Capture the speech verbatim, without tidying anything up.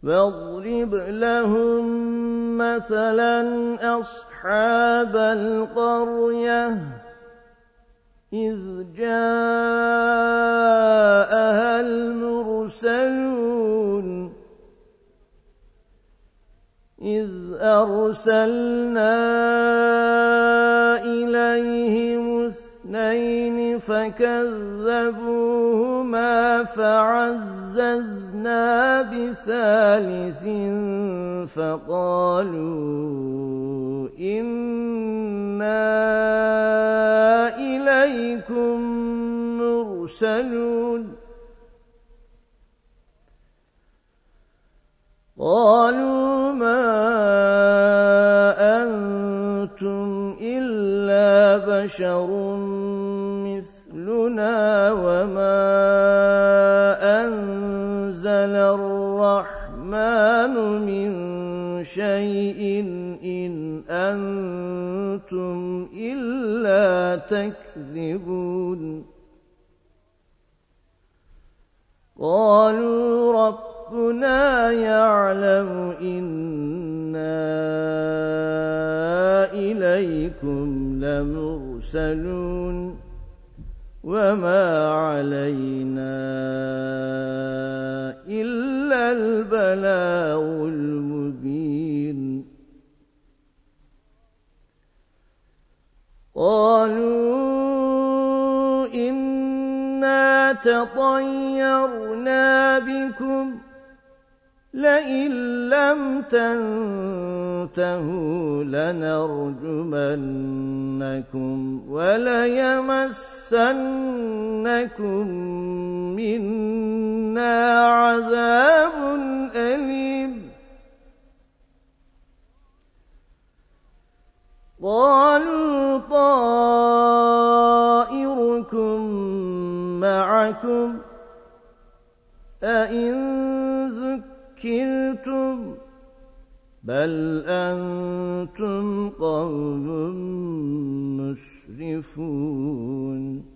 واضرب لهم مثلا أصحاب القرية إذ جاءها المرسلون إذ أرسلنا إليهم اثنين فكذبوهما فعززنا بثالث فقالوا إنا إليكم مرسلون قالوا ما أنتم إلا بشر مثلنا وما أنزل الرحمن من شيء إن أنتم إلا تكذبون قالوا ربنا يعلم إنا إليكم لمرسلون وما علينا إلا البلاغ المبين قالوا إنا تطيرنا بكم لئن لم تنتهوا لنرجمنكم وليمسنكم منا عذاب أليم قالوا طائركم معكم أئن ذكرتم بل أنتم قوم مسرفون